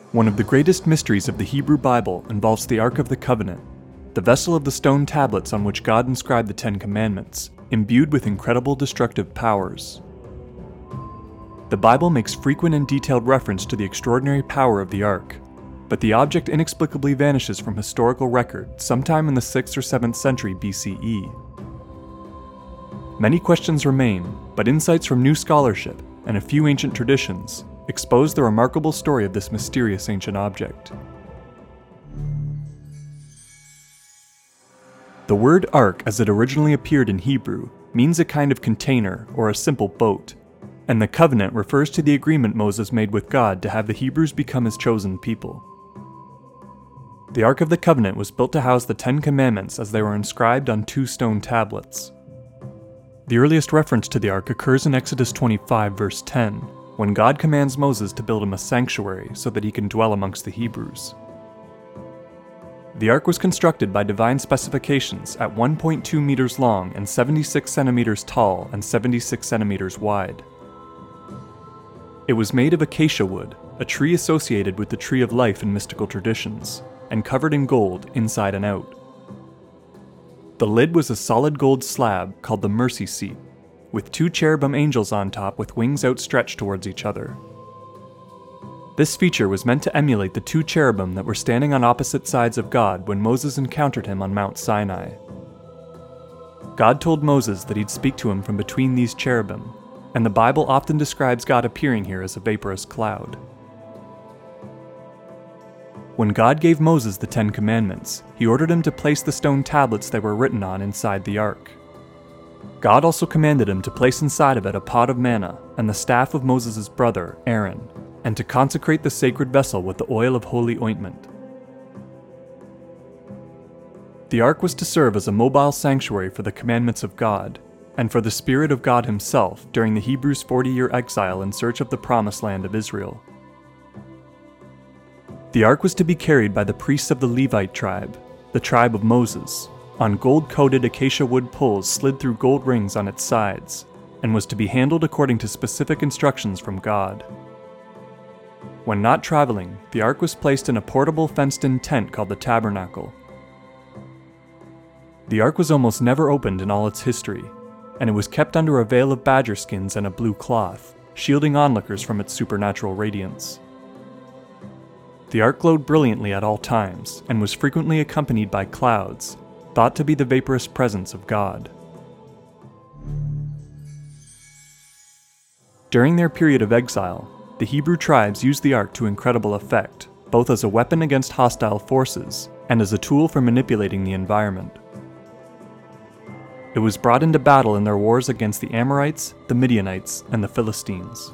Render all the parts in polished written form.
One of the greatest mysteries of the Hebrew Bible involves the Ark of the Covenant, the vessel of the stone tablets on which God inscribed the Ten Commandments, imbued with incredible destructive powers. The Bible makes frequent and detailed reference to the extraordinary power of the Ark, but the object inexplicably vanishes from historical record sometime in the 6th or 7th century BCE. Many questions remain, but insights from new scholarship and a few ancient traditions expose the remarkable story of this mysterious ancient object. The word ark, as it originally appeared in Hebrew, means a kind of container or a simple boat, and the covenant refers to the agreement Moses made with God to have the Hebrews become his chosen people. The Ark of the Covenant was built to house the Ten Commandments as they were inscribed on 2 stone tablets. The earliest reference to the Ark occurs in Exodus 25 verse 10, when God commands Moses to build him a sanctuary so that he can dwell amongst the Hebrews. The Ark was constructed by divine specifications at 1.2 meters long and 76 centimeters tall and 76 centimeters wide. It was made of acacia wood, a tree associated with the tree of life in mystical traditions, and covered in gold inside and out. The lid was a solid gold slab called the mercy seat, with 2 cherubim angels on top with wings outstretched towards each other. This feature was meant to emulate the 2 cherubim that were standing on opposite sides of God when Moses encountered him on Mount Sinai. God told Moses that he'd speak to him from between these cherubim, and the Bible often describes God appearing here as a vaporous cloud. When God gave Moses the 10 Commandments, he ordered him to place the stone tablets they were written on inside the ark. God also commanded him to place inside of it a pot of manna and the staff of Moses' brother, Aaron, and to consecrate the sacred vessel with the oil of holy ointment. The ark was to serve as a mobile sanctuary for the commandments of God, and for the Spirit of God himself during the Hebrews' 40-year exile in search of the promised land of Israel. The ark was to be carried by the priests of the Levite tribe, the tribe of Moses, on gold-coated acacia wood poles slid through gold rings on its sides, and was to be handled according to specific instructions from God. When not traveling, the ark was placed in a portable fenced-in tent called the tabernacle. The ark was almost never opened in all its history, and it was kept under a veil of badger skins and a blue cloth, shielding onlookers from its supernatural radiance. The ark glowed brilliantly at all times, and was frequently accompanied by clouds, thought to be the vaporous presence of God. During their period of exile, the Hebrew tribes used the ark to incredible effect, both as a weapon against hostile forces and as a tool for manipulating the environment. It was brought into battle in their wars against the Amorites, the Midianites, and the Philistines.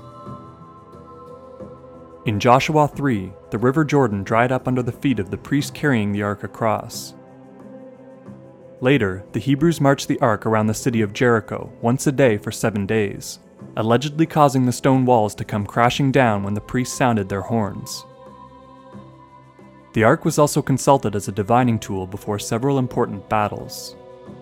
In Joshua 3, the river Jordan dried up under the feet of the priests carrying the ark across. Later, the Hebrews marched the ark around the city of Jericho once a day for 7 days, allegedly causing the stone walls to come crashing down when the priests sounded their horns. The ark was also consulted as a divining tool before several important battles.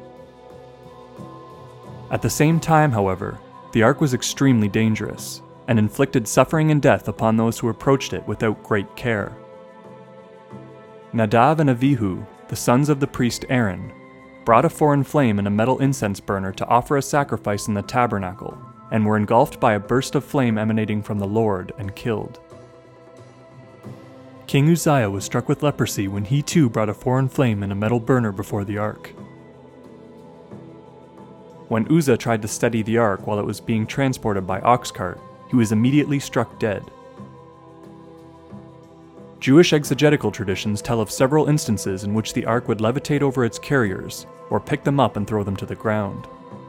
At the same time, however, the ark was extremely dangerous, and inflicted suffering and death upon those who approached it without great care. Nadav and Avihu, the sons of the priest Aaron, brought a foreign flame in a metal incense burner to offer a sacrifice in the tabernacle, and were engulfed by a burst of flame emanating from the Lord and killed. King Uzziah was struck with leprosy when he too brought a foreign flame in a metal burner before the ark. When Uzzah tried to steady the ark while it was being transported by ox cart, he was immediately struck dead. Jewish exegetical traditions tell of several instances in which the ark would levitate over its carriers, or pick them up and throw them to the ground.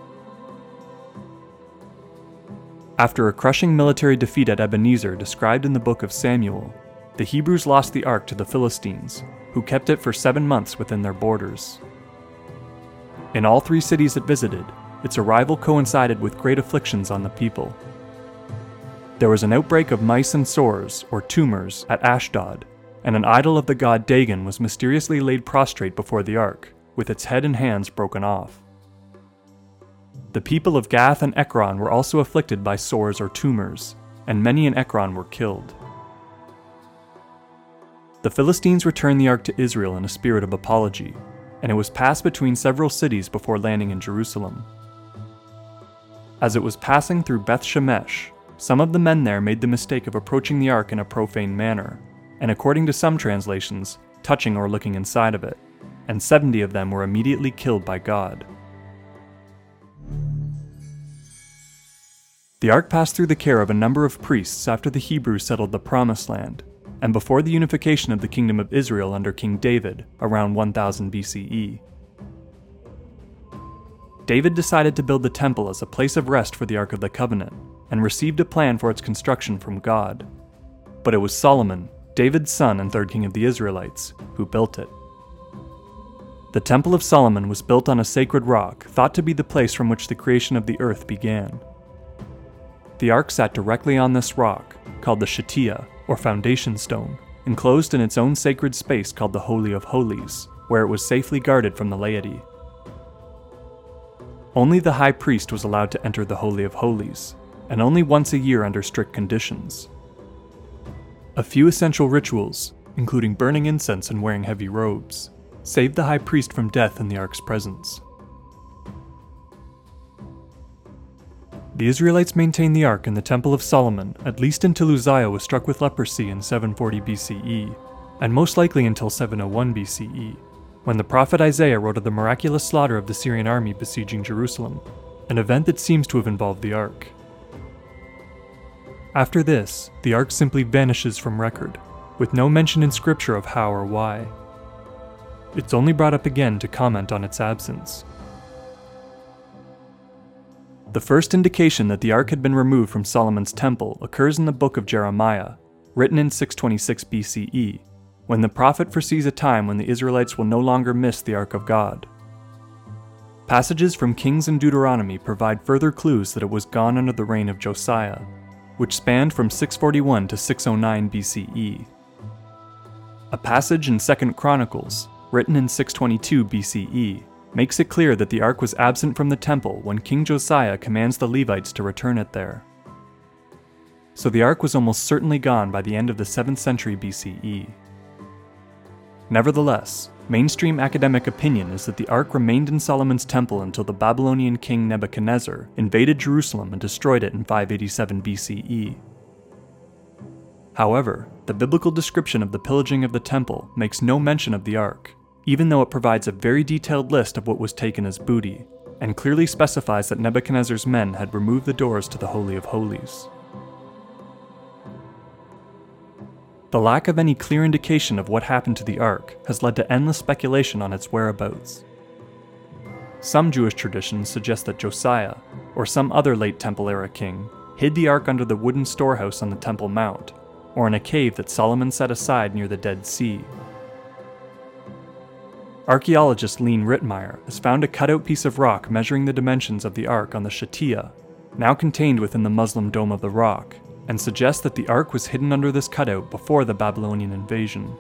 After a crushing military defeat at Ebenezer described in the book of Samuel, the Hebrews lost the ark to the Philistines, who kept it for 7 months within their borders. In all 3 cities it visited, its arrival coincided with great afflictions on the people. There was an outbreak of mice and sores, or tumors, at Ashdod, and an idol of the god Dagon was mysteriously laid prostrate before the ark, with its head and hands broken off. The people of Gath and Ekron were also afflicted by sores or tumors, and many in Ekron were killed. The Philistines returned the ark to Israel in a spirit of apology, and it was passed between several cities before landing in Jerusalem. As it was passing through Beth Shemesh, some of the men there made the mistake of approaching the ark in a profane manner, and according to some translations, touching or looking inside of it, and 70 of them were immediately killed by God. The ark passed through the care of a number of priests after the Hebrews settled the Promised Land, and before the unification of the Kingdom of Israel under King David around 1000 BCE. David decided to build the temple as a place of rest for the Ark of the Covenant, and received a plan for its construction from God. But it was Solomon, David's son and third king of the Israelites, who built it. The Temple of Solomon was built on a sacred rock thought to be the place from which the creation of the earth began. The ark sat directly on this rock, called the Shetiah, or foundation stone, enclosed in its own sacred space called the Holy of Holies, where it was safely guarded from the laity. Only the high priest was allowed to enter the Holy of Holies, and only once a year under strict conditions. A few essential rituals, including burning incense and wearing heavy robes, saved the high priest from death in the ark's presence. The Israelites maintained the ark in the Temple of Solomon at least until Uzziah was struck with leprosy in 740 BCE, and most likely until 701 BCE, when the prophet Isaiah wrote of the miraculous slaughter of the Syrian army besieging Jerusalem, an event that seems to have involved the ark. After this, the ark simply vanishes from record, with no mention in scripture of how or why. It's only brought up again to comment on its absence. The first indication that the ark had been removed from Solomon's temple occurs in the book of Jeremiah, written in 626 BCE, when the prophet foresees a time when the Israelites will no longer miss the ark of God. Passages from Kings and Deuteronomy provide further clues that it was gone under the reign of Josiah, which spanned from 641 to 609 BCE. A passage in 2 Chronicles, written in 622 BCE, makes it clear that the ark was absent from the temple when King Josiah commands the Levites to return it there. So the ark was almost certainly gone by the end of the 7th century BCE. Nevertheless, mainstream academic opinion is that the ark remained in Solomon's temple until the Babylonian king Nebuchadnezzar invaded Jerusalem and destroyed it in 587 BCE. However, the biblical description of the pillaging of the temple makes no mention of the ark, even though it provides a very detailed list of what was taken as booty, and clearly specifies that Nebuchadnezzar's men had removed the doors to the Holy of Holies. The lack of any clear indication of what happened to the ark has led to endless speculation on its whereabouts. Some Jewish traditions suggest that Josiah, or some other late Temple-era king, hid the ark under the wooden storehouse on the Temple Mount, or in a cave that Solomon set aside near the Dead Sea. Archaeologist Lean Rittmeyer has found a cutout piece of rock measuring the dimensions of the ark on the Shetiah, now contained within the Muslim Dome of the Rock, and suggests that the ark was hidden under this cutout before the Babylonian invasion.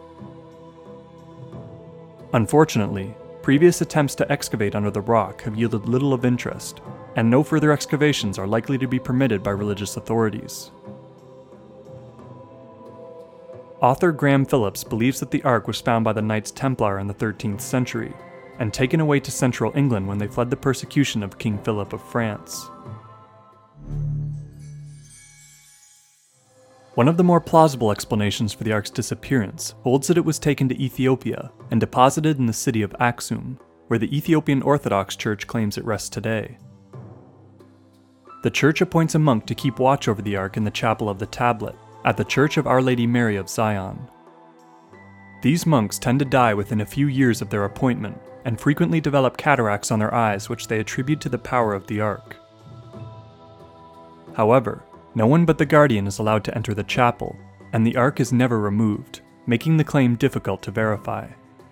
Unfortunately, previous attempts to excavate under the rock have yielded little of interest, and no further excavations are likely to be permitted by religious authorities. Author Graham Phillips believes that the ark was found by the Knights Templar in the 13th century, and taken away to central England when they fled the persecution of King Philip of France. One of the more plausible explanations for the ark's disappearance holds that it was taken to Ethiopia and deposited in the city of Aksum, where the Ethiopian Orthodox Church claims it rests today. The church appoints a monk to keep watch over the ark in the chapel of the Tablet, at the Church of Our Lady Mary of Zion. These monks tend to die within a few years of their appointment, and frequently develop cataracts on their eyes which they attribute to the power of the ark. However, no one but the guardian is allowed to enter the chapel, and the ark is never removed, making the claim difficult to verify.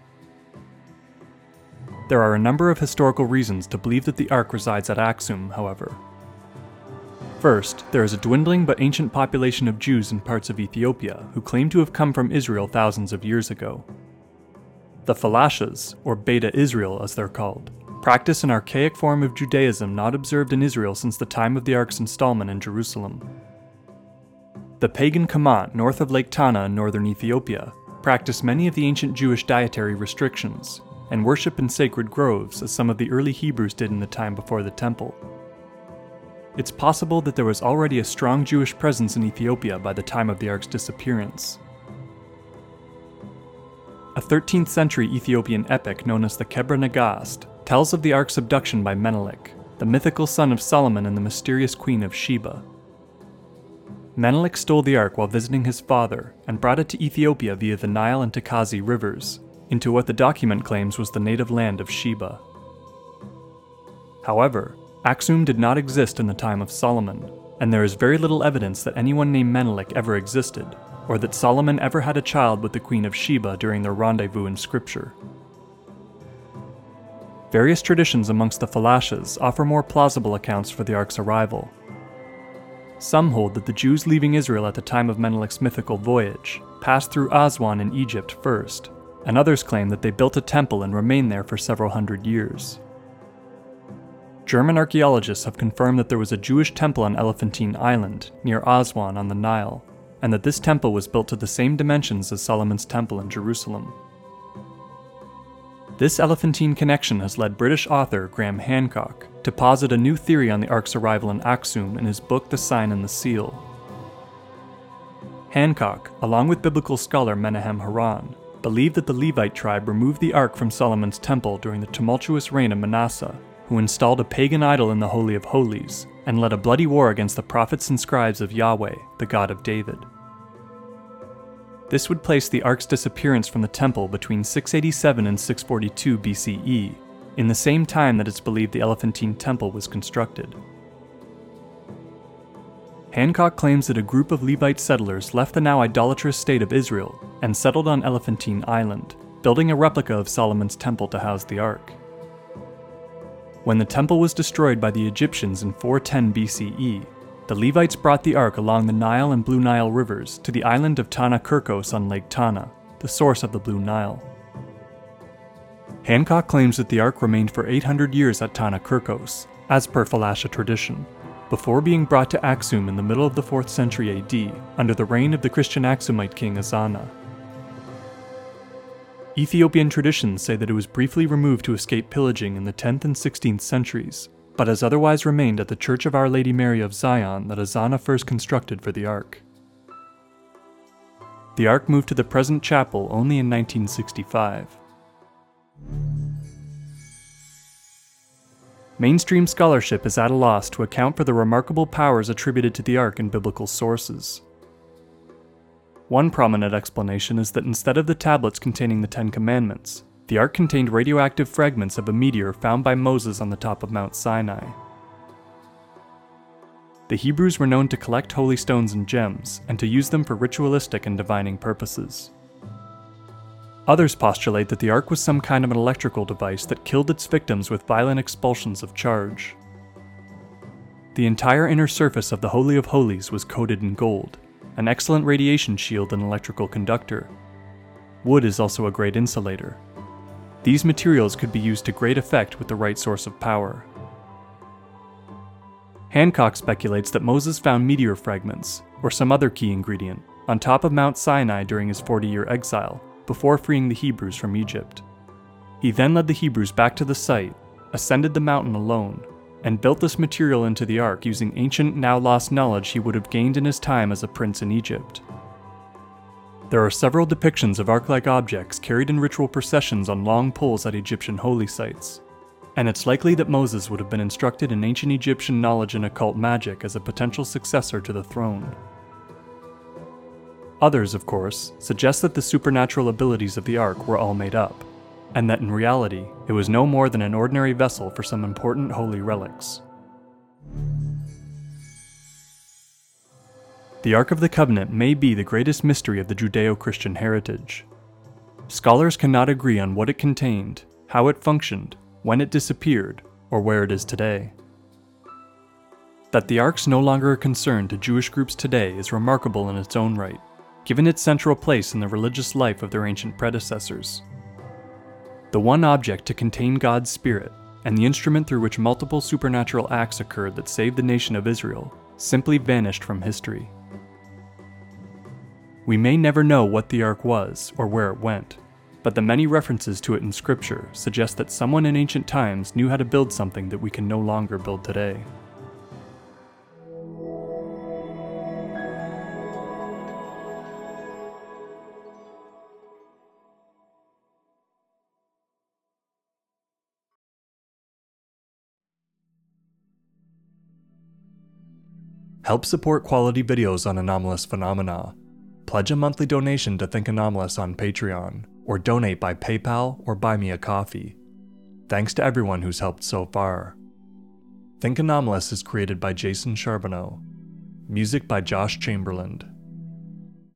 There are a number of historical reasons to believe that the ark resides at Aksum, however. First, there is a dwindling but ancient population of Jews in parts of Ethiopia who claim to have come from Israel thousands of years ago. The Falashas, or Beta Israel as they're called, practice an archaic form of Judaism not observed in Israel since the time of the ark's installment in Jerusalem. The pagan Kamat north of Lake Tana in northern Ethiopia practice many of the ancient Jewish dietary restrictions, and worship in sacred groves as some of the early Hebrews did in the time before the temple. It's possible that there was already a strong Jewish presence in Ethiopia by the time of the Ark's disappearance. A 13th century Ethiopian epic known as the Kebra Nagast tells of the Ark's abduction by Menelik, the mythical son of Solomon and the mysterious queen of Sheba. Menelik stole the Ark while visiting his father and brought it to Ethiopia via the Nile and Takazi rivers, into what the document claims was the native land of Sheba. However, Aksum did not exist in the time of Solomon, and there is very little evidence that anyone named Menelik ever existed, or that Solomon ever had a child with the Queen of Sheba during their rendezvous in Scripture. Various traditions amongst the Falashas offer more plausible accounts for the Ark's arrival. Some hold that the Jews leaving Israel at the time of Menelik's mythical voyage passed through Aswan in Egypt first, and others claim that they built a temple and remained there for several hundred years. German archaeologists have confirmed that there was a Jewish temple on Elephantine Island, near Aswan on the Nile, and that this temple was built to the same dimensions as Solomon's temple in Jerusalem. This Elephantine connection has led British author Graham Hancock to posit a new theory on the Ark's arrival in Aksum in his book The Sign and the Seal. Hancock, along with biblical scholar Menahem Haran, believed that the Levite tribe removed the Ark from Solomon's temple during the tumultuous reign of Manasseh, who installed a pagan idol in the Holy of Holies and led a bloody war against the prophets and scribes of Yahweh, the God of David. This would place the Ark's disappearance from the temple between 687 and 642 BCE, in the same time that it's believed the Elephantine Temple was constructed. Hancock claims that a group of Levite settlers left the now idolatrous state of Israel and settled on Elephantine Island, building a replica of Solomon's temple to house the Ark. When the temple was destroyed by the Egyptians in 410 BCE, the Levites brought the Ark along the Nile and Blue Nile rivers to the island of Tana Kirkos on Lake Tana, the source of the Blue Nile. Hancock claims that the Ark remained for 800 years at Tana Kirkos, as per Falasha tradition, before being brought to Aksum in the middle of the 4th century AD, under the reign of the Christian Aksumite king Azana. Ethiopian traditions say that it was briefly removed to escape pillaging in the 10th and 16th centuries, but has otherwise remained at the Church of Our Lady Mary of Zion that Azana first constructed for the Ark. The Ark moved to the present chapel only in 1965. Mainstream scholarship is at a loss to account for the remarkable powers attributed to the Ark in biblical sources. One prominent explanation is that instead of the tablets containing the Ten Commandments, the Ark contained radioactive fragments of a meteor found by Moses on the top of Mount Sinai. The Hebrews were known to collect holy stones and gems, and to use them for ritualistic and divining purposes. Others postulate that the Ark was some kind of an electrical device that killed its victims with violent expulsions of charge. The entire inner surface of the Holy of Holies was coated in gold, an excellent radiation shield and electrical conductor. Wood is also a great insulator. These materials could be used to great effect with the right source of power. Hancock speculates that Moses found meteor fragments, or some other key ingredient, on top of Mount Sinai during his 40-year exile, before freeing the Hebrews from Egypt. He then led the Hebrews back to the site, ascended the mountain alone, and built this material into the Ark using ancient, now lost knowledge he would have gained in his time as a prince in Egypt. There are several depictions of Ark-like objects carried in ritual processions on long poles at Egyptian holy sites, and it's likely that Moses would have been instructed in ancient Egyptian knowledge and occult magic as a potential successor to the throne. Others, of course, suggest that the supernatural abilities of the Ark were all made up, and that in reality, it was no more than an ordinary vessel for some important holy relics. The Ark of the Covenant may be the greatest mystery of the Judeo-Christian heritage. Scholars cannot agree on what it contained, how it functioned, when it disappeared, or where it is today. That the Ark's no longer a concern to Jewish groups today is remarkable in its own right, given its central place in the religious life of their ancient predecessors. The one object to contain God's Spirit, and the instrument through which multiple supernatural acts occurred that saved the nation of Israel, simply vanished from history. We may never know what the Ark was or where it went, but the many references to it in Scripture suggest that someone in ancient times knew how to build something that we can no longer build today. Help support quality videos on anomalous phenomena. Pledge a monthly donation to Think Anomalous on Patreon, or donate by PayPal or buy me a coffee. Thanks to everyone who's helped so far. Think Anomalous is created by Jason Charbonneau. Music by Josh Chamberlain.